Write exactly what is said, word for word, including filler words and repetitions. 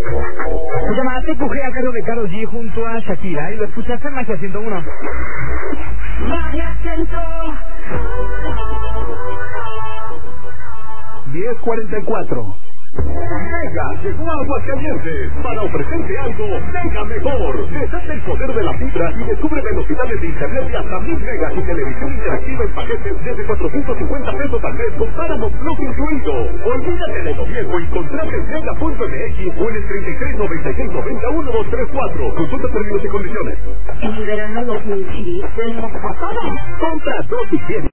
Se llama Te Empujé a cargo de Karol G junto a Shakira y lo escuchaste en Magia ciento uno. Magia ciento diez cuarenta y cuatro. Mega llegó a Aguascalientes para ofrecerte algo mega mejor. Desata el poder de la fibra y descubre velocidades de internet de hasta mil megas y televisión interactiva en paquetes desde cuatrocientos cincuenta pesos al mes con Paramount Plus incluido. Olvídate de lo viejo y contrate en mega punto m x o en el treinta y tres noventa y seis noventa uno dos tres cuatro. Consulta términos y condiciones. En el verano dos mil diez tenemos pasado. Compra dos y tienes.